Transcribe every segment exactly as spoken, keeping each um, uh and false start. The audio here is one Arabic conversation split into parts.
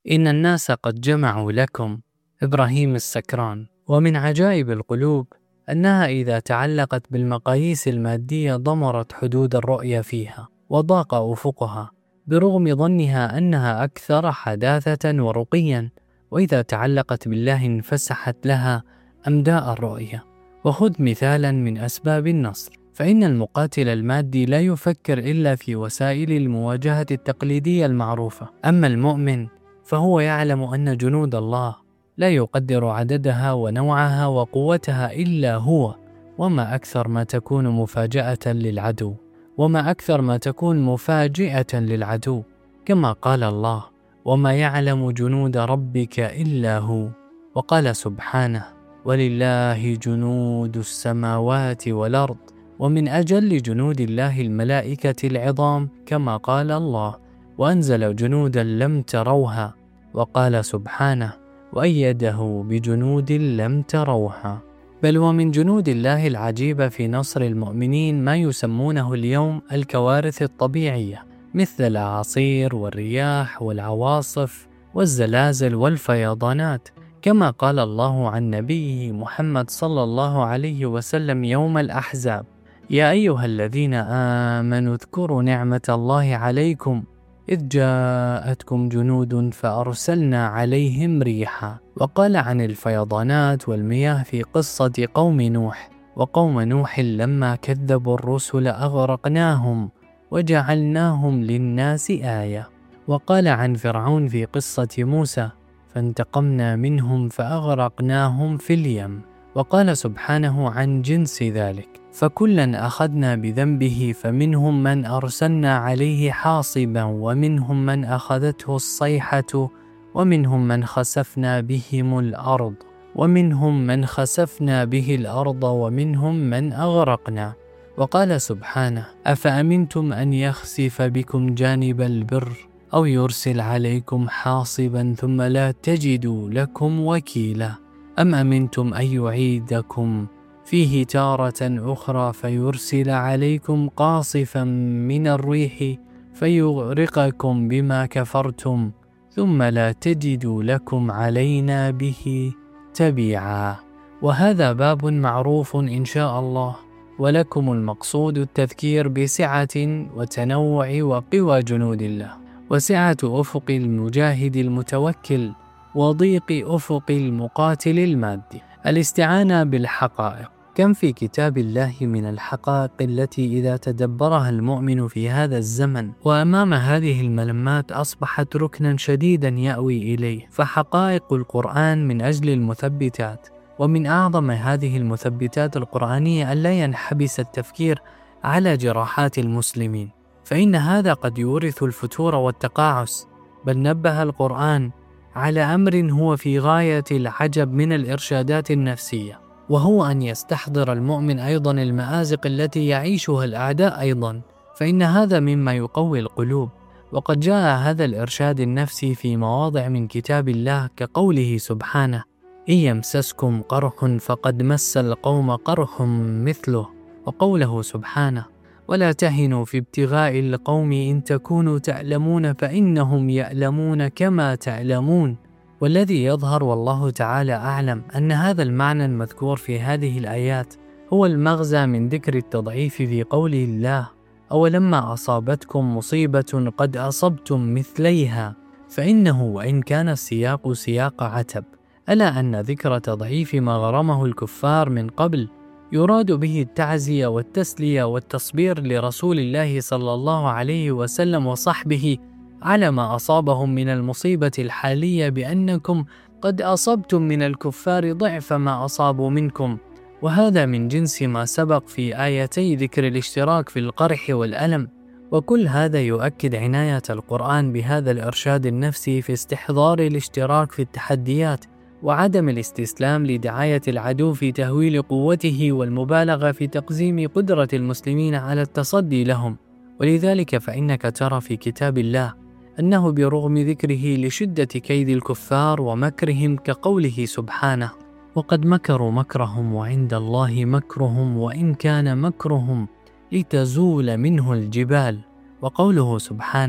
إن الناس قد جمعوا لكم. إبراهيم السكران. ومن عجائب القلوب أنها إذا تعلقت بالمقاييس المادية ضمرت حدود الرؤية فيها وضاق أفقها برغم ظنها أنها أكثر حداثة ورقيا، وإذا تعلقت بالله انفسحت لها أمداء الرؤية. وخذ مثالا من أسباب النصر، فإن المقاتل المادي لا يفكر إلا في وسائل المواجهة التقليدية المعروفة، أما المؤمن فهو يعلم أن جنود الله لا يقدر عددها ونوعها وقوتها إلا هو، وما أكثر ما تكون مفاجأة للعدو وما أكثر ما تكون مفاجئة للعدو، كما قال الله: وما يعلم جنود ربك إلا هو. وقال سبحانه: ولله جنود السماوات والأرض. ومن أجل جنود الله الملائكة العظام، كما قال الله: وأنزل جنودا لم تروها. وقال سبحانه: وأيده بجنود لم تروها. بل ومن جنود الله العجيبة في نصر المؤمنين ما يسمونه اليوم الكوارث الطبيعية، مثل الأعاصير والرياح والعواصف والزلازل والفيضانات، كما قال الله عن نبيه محمد صلى الله عليه وسلم يوم الأحزاب: يا أيها الذين آمنوا اذكروا نعمة الله عليكم إذ جاءتكم جنود فأرسلنا عليهم ريحا. وقال عن الفيضانات والمياه في قصة قوم نوح: وقوم نوح لما كذبوا الرسل أغرقناهم وجعلناهم للناس آية. وقال عن فرعون في قصة موسى: فانتقمنا منهم فأغرقناهم في اليم. وقال سبحانه عن جنس ذلك: فكلا أخذنا بذنبه فمنهم من أرسلنا عليه حاصبا ومنهم من أخذته الصيحة ومنهم من خسفنا بهم الأرض ومنهم من خسفنا به الأرض ومنهم من أغرقنا. وقال سبحانه: أفأمنتم أن يخسف بكم جانب البر أو يرسل عليكم حاصبا ثم لا تجدوا لكم وكيلا أم أمنتم أن يعيدكم فيه تارة أخرى فيرسل عليكم قاصفا من الريح فيغرقكم بما كفرتم ثم لا تجدوا لكم علينا به تبيعا. وهذا باب معروف إن شاء الله، ولكم المقصود التذكير بسعة وتنوع وقوى جنود الله، وسعة أفق المجاهد المتوكل وضيق أفق المقاتل المادي. الاستعانة بالحقائق. كم في كتاب الله من الحقائق التي إذا تدبرها المؤمن في هذا الزمن وأمام هذه الملمات أصبحت ركنا شديدا يأوي إليه. فحقائق القرآن من أجل المثبتات، ومن أعظم هذه المثبتات القرآنية ألا ينحبس التفكير على جراحات المسلمين، فإن هذا قد يورث الفتور والتقاعس. بل نبه القرآن على أمر هو في غاية العجب من الإرشادات النفسية، وهو أن يستحضر المؤمن أيضا المآزق التي يعيشها الأعداء أيضا، فإن هذا مما يقوي القلوب. وقد جاء هذا الإرشاد النفسي في مواضع من كتاب الله كقوله سبحانه: إن يمسسكم قرح فقد مس القوم قرح مثله. وقوله سبحانه: ولا تهنوا في ابتغاء القوم إن تكونوا تعلمون فإنهم يعلمون كما تعلمون. والذي يظهر والله تعالى أعلم أن هذا المعنى المذكور في هذه الآيات هو المغزى من ذكر التضعيف في قول الله: أولما أصابتكم مصيبة قد أصبتم مثليها، فإنه وإن كان السياق سياق عتب، ألا أن ذكر تضعيف ما غرمه الكفار من قبل يراد به التعزية والتسلية والتصبير لرسول الله صلى الله عليه وسلم وصحبه على ما أصابهم من المصيبة الحالية، بأنكم قد أصبتم من الكفار ضعف ما أصابوا منكم. وهذا من جنس ما سبق في آيتي ذكر الاشتراك في القرح والألم. وكل هذا يؤكد عناية القرآن بهذا الإرشاد النفسي في استحضار الاشتراك في التحديات، وعدم الاستسلام لدعاية العدو في تهويل قوته والمبالغة في تقزيم قدرة المسلمين على التصدي لهم. ولذلك فإنك ترى في كتاب الله أنه برغم ذكره لشدة كيد الكفار ومكرهم كقوله سبحانه: وقد مكروا مكرهم وعند الله مكرهم وإن كان مكرهم لتزول منه الجبال. وقوله سبحانه: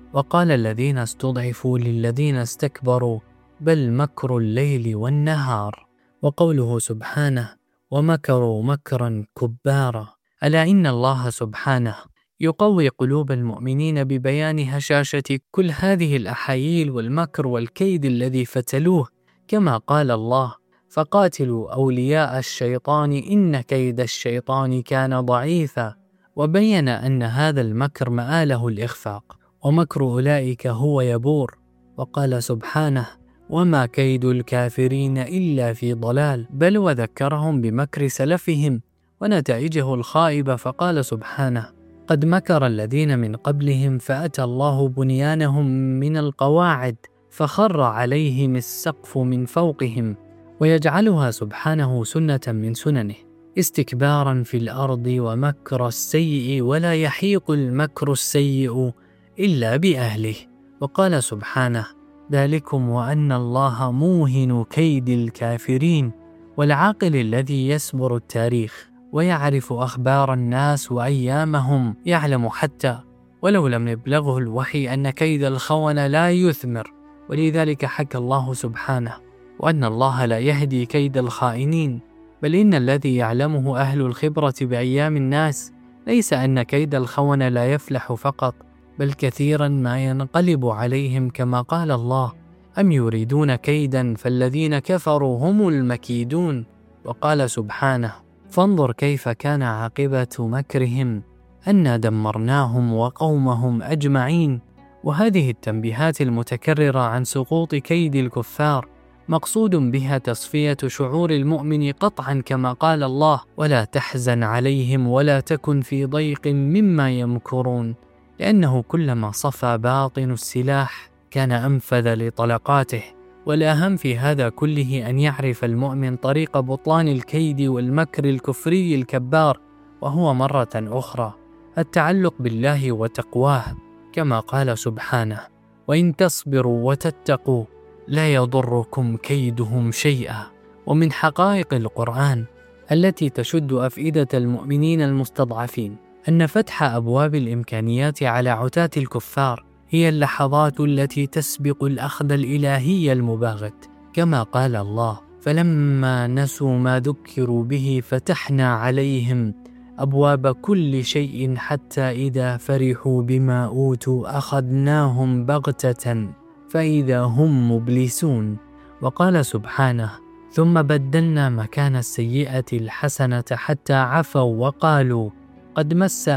وقال الذين استضعفوا للذين استكبروا بل مكر الليل والنهار. وقوله سبحانه ومكروا مكرا كبارا. ألا إن الله سبحانه يقوي قلوب المؤمنين ببيان هشاشة كل هذه الأحاييل والمكر والكيد الذي فتلوه، كما قال الله فقاتلوا أولياء الشيطان إن كيد الشيطان كان ضعيفا، وبين أن هذا المكر مآله الإخفاق، ومكر أولئك هو يبور. وقال سبحانه وما كيد الكافرين إلا في ضلال، بل وذكرهم بمكر سلفهم ونتائجه الخائبة، فقال سبحانه قد مكر الذين من قبلهم فأتى الله بنيانهم من القواعد فخر عليهم السقف من فوقهم، ويجعلها سبحانه سنة من سننه استكبارا في الأرض ومكر السيء، ولا يحيق المكر السيء إلا بأهله. وقال سبحانه ذلكم وأن الله موهن كيد الكافرين. والعاقل الذي يسبر التاريخ ويعرف أخبار الناس وأيامهم يعلم حتى ولو لم يبلغه الوحي أن كيد الخونة لا يثمر، ولذلك حكى الله سبحانه وأن الله لا يهدي كيد الخائنين. بل إن الذي يعلمه أهل الخبرة بأيام الناس ليس أن كيد الخونة لا يفلح فقط، بل كثيرا ما ينقلب عليهم، كما قال الله أم يريدون كيدا فالذين كفروا هم المكيدون. وقال سبحانه فانظر كيف كان عاقبة مكرهم أنا دمرناهم وقومهم أجمعين. وهذه التنبيهات المتكررة عن سقوط كيد الكفار مقصود بها تصفية شعور المؤمن قطعا، كما قال الله ولا تحزن عليهم ولا تكن في ضيق مما يمكرون، لأنه كلما صفى باطن السلاح كان أنفذ لطلقاته. والأهم في هذا كله أن يعرف المؤمن طريق بطلان الكيد والمكر الكفري الكبار، وهو مرة أخرى التعلق بالله وتقواه، كما قال سبحانه وإن تصبروا وتتقوا لا يضركم كيدهم شيئا. ومن حقائق القرآن التي تشد أفئدة المؤمنين المستضعفين أن فتح أبواب الإمكانيات على عتاة الكفار هي اللحظات التي تسبق الأخذ الإلهي المباغت، كما قال الله فلما نسوا ما ذكروا به فتحنا عليهم أبواب كل شيء حتى إذا فرحوا بما أوتوا أخذناهم بغتة فإذا هم مبلسون. وقال سبحانه ثم بدلنا مكان السيئة الحسنة حتى عفوا وقالوا قد مس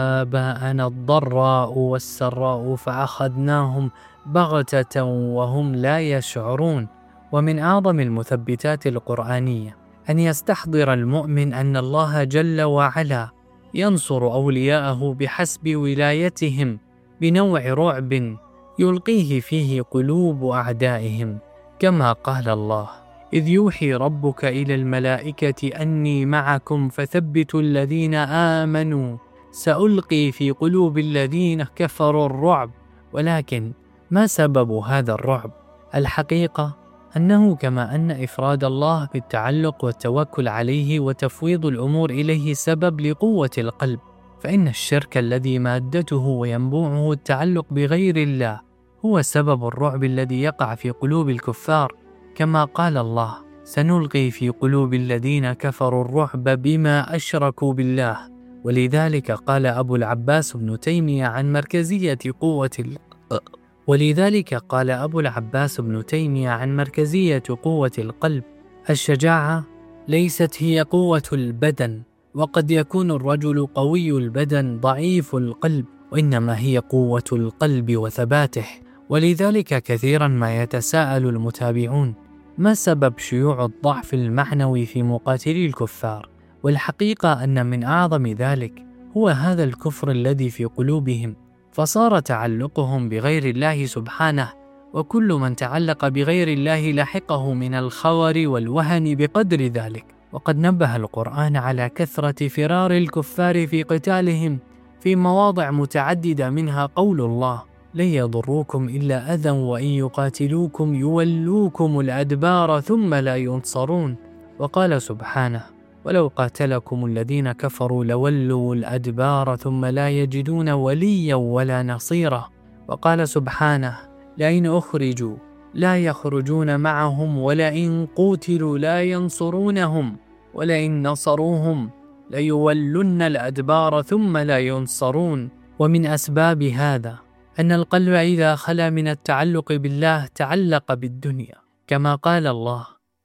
آباءنا الضراء والسراء فأخذناهم بغتة وهم لا يشعرون. ومن أعظم المثبتات القرآنية أن يستحضر المؤمن أن الله جل وعلا ينصر أولياءه بحسب ولايتهم بنوع رعب يلقيه فيه قلوب أعدائهم، كما قال الله إذ يوحي ربك إلى الملائكة أني معكم فثبتوا الذين آمنوا سألقي في قلوب الذين كفروا الرعب. ولكن ما سبب هذا الرعب؟ الحقيقة أنه كما أن إفراد الله بالتعلق والتوكل عليه وتفويض الأمور إليه سبب لقوة القلب، فإن الشرك الذي مادته وينبوعه التعلق بغير الله هو سبب الرعب الذي يقع في قلوب الكفار، كما قال الله سنلقي في قلوب الذين كفروا الرعب بما أشركوا بالله. ولذلك قال أبو العباس ابن تيمية عن مركزية قوة ال... ولذلك قال أبو العباس ابن تيمية عن مركزية قوة القلب الشجاعة ليست هي قوة البدن، وقد يكون الرجل قوي البدن ضعيف القلب، وإنما هي قوة القلب وثباته. ولذلك كثيرا ما يتساءل المتابعون ما سبب شيوع الضعف المعنوي في مقاتلي الكفار؟ والحقيقة أن من أعظم ذلك هو هذا الكفر الذي في قلوبهم، فصار تعلقهم بغير الله سبحانه، وكل من تعلق بغير الله لحقه من الخور والوهن بقدر ذلك. وقد نبه القرآن على كثرة فرار الكفار في قتالهم في مواضع متعددة، منها قول الله لن يضروكم إلا أذى وإن يقاتلوكم يولوكم الأدبار ثم لا ينصرون. وقال سبحانه ولو قاتلكم الذين كفروا لولوا الأدبار ثم لا يجدون وليا ولا نصيرا. وقال سبحانه: لئن أخرجوا لا يخرجون معهم ولئن قوتلوا لا ينصرونهم ولئن نصروهم ليولن الأدبار ثم لا ينصرون. ومن أسباب هذا أن القلب إذا خلا من التعلق بالله تعلق بالدنيا، كما قال الله: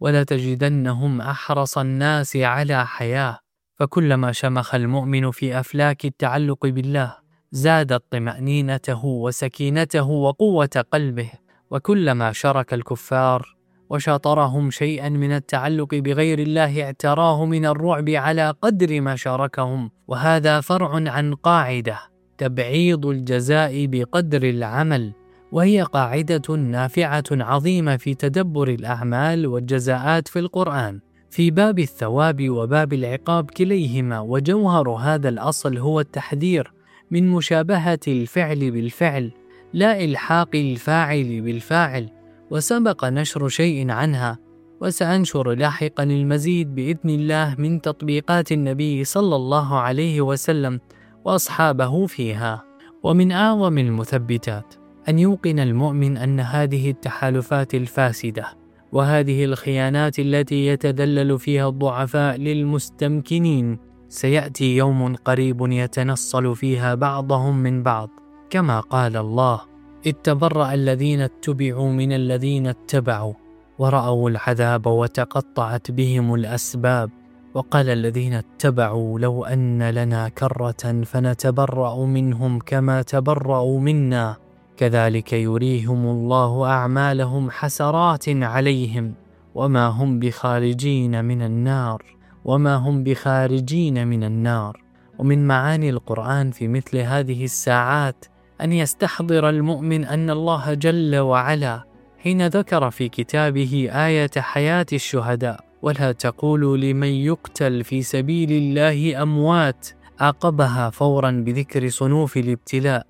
ولتجدنهم أحرص الناس على حياة. فكلما شمخ المؤمن في أفلاك التعلق بالله زادت طمأنينته وسكينته وقوة قلبه، وكلما شرك الكفار وشاطرهم شيئا من التعلق بغير الله اعتراه من الرعب على قدر ما شاركهم. وهذا فرع عن قاعدة تبعيض الجزاء بقدر العمل، وهي قاعدة نافعة عظيمة في تدبر الأعمال والجزاءات في القرآن في باب الثواب وباب العقاب كليهما. وجوهر هذا الأصل هو التحذير من مشابهة الفعل بالفعل، لا إلحاق الفاعل بالفاعل. وسبق نشر شيء عنها، وسأنشر لاحقا المزيد بإذن الله من تطبيقات النبي صلى الله عليه وسلم وأصحابه فيها. ومن أعظم المثبتات أن يوقن المؤمن أن هذه التحالفات الفاسدة وهذه الخيانات التي يتدلل فيها الضعفاء للمستمكنين سيأتي يوم قريب يتنصل فيها بعضهم من بعض، كما قال الله: إذ تبرأ الذين اتبعوا من الذين اتبعوا ورأوا العذاب وتقطعت بهم الأسباب وقال الذين اتبعوا لو أن لنا كرة فنتبرأ منهم كما تبرأوا منا كذلك يريهم الله أعمالهم حسرات عليهم وما هم بخارجين من النار وما هم بخارجين من النار. ومن معاني القرآن في مثل هذه الساعات أن يستحضر المؤمن أن الله جل وعلا حين ذكر في كتابه آية حياة الشهداء: ولا تقولوا لمن يقتل في سبيل الله أموات، عقبها فورا بذكر صنوف الابتلاء: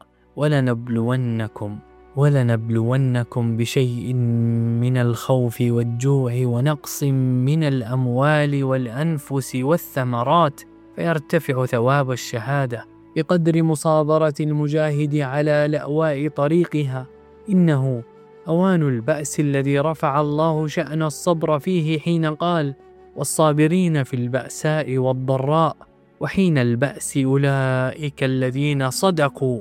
ولنبلونكم ولنبلونكم بشيء من الخوف والجوع ونقص من الأموال والأنفس والثمرات، فيرتفع ثواب الشهادة بقدر مصابرة المجاهد على لأواء طريقها. إنه أوان البأس الذي رفع الله شأن الصبر فيه حين قال: والصابرين في البأساء والضراء وحين البأس أولئك الذين صدقوا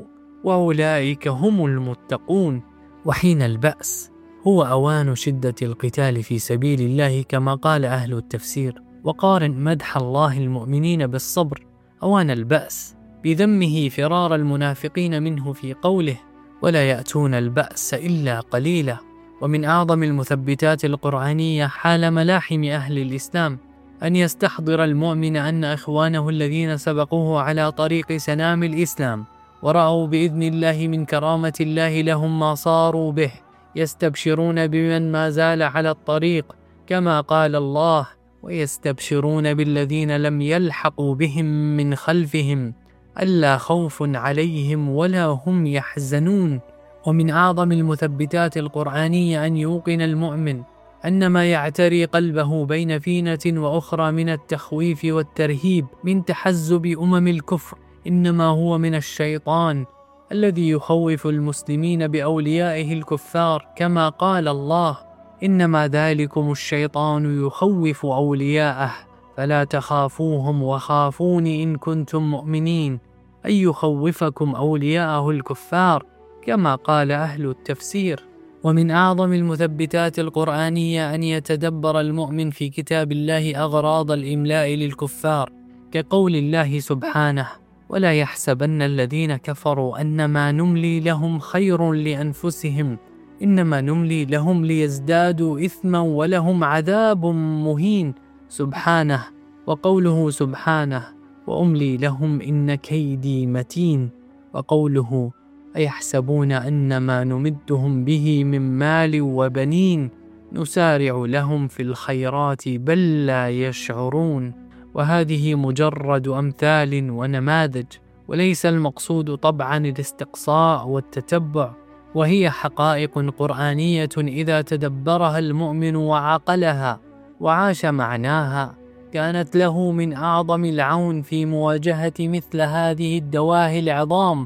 وأولئك هم المتقون. وحين البأس هو أوان شدة القتال في سبيل الله كما قال أهل التفسير. وقارن مدح الله المؤمنين بالصبر أوان البأس بذمه فرار المنافقين منه في قوله: ولا يأتون البأس إلا قليلا. ومن أعظم المثبتات القرآنية حال ملاحم أهل الإسلام أن يستحضر المؤمن أن إخوانه الذين سبقوه على طريق سنام الإسلام ورأوا بإذن الله من كرامة الله لهم ما صاروا به يستبشرون بمن ما زال على الطريق، كما قال الله: ويستبشرون بالذين لم يلحقوا بهم من خلفهم ألا خوف عليهم ولا هم يحزنون. ومن أعظم المثبتات القرآنية أن يوقن المؤمن أن ما يعتري قلبه بين فينة وأخرى من التخويف والترهيب من تحزب أمم الكفر إنما هو من الشيطان الذي يخوف المسلمين بأوليائه الكفار، كما قال الله: إنما ذلكم الشيطان يخوف أولياءه فلا تخافوهم وخافون إن كنتم مؤمنين، أي يخوفكم أولياءه الكفار، كما قال أهل التفسير. ومن أعظم المثبتات القرآنية أن يتدبر المؤمن في كتاب الله أغراض الإملاء للكفار، كقول الله سبحانه: ولا يحسبن الذين كفروا أنما نملي لهم خير لأنفسهم إنما نملي لهم ليزدادوا إثما ولهم عذاب مهين، سبحانه. وقوله سبحانه: وأملي لهم إن كيدي متين. وقوله: أيحسبون أنما نمدهم به من مال وبنين نسارع لهم في الخيرات بل لا يشعرون. وهذه مجرد أمثال ونماذج، وليس المقصود طبعا الاستقصاء والتتبع، وهي حقائق قرآنية إذا تدبرها المؤمن وعقلها وعاش معناها كانت له من أعظم العون في مواجهة مثل هذه الدواهي العظام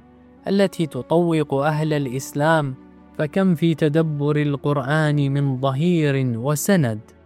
التي تطوق أهل الإسلام، فكم في تدبر القرآن من ظهير وسند